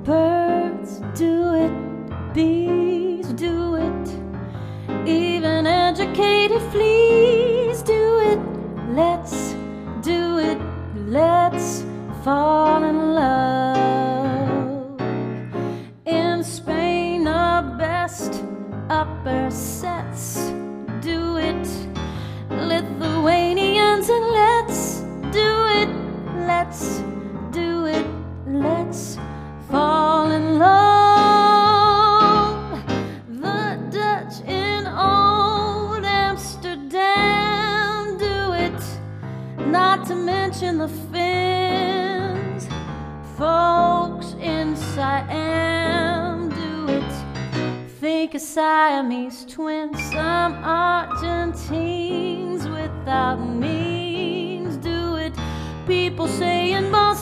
Birds do it, bees do it, even educated fleas do it. Let's do it, let's fall in love. In Spain, the best upper sets do it. Lithuanians, and let's do it, let's do it, let's fall in love. The Dutch in old Amsterdam do it, not to mention the Finns. Folks in Siam do it. Think of Siamese twins. Some Argentines without means do it. People say in Boston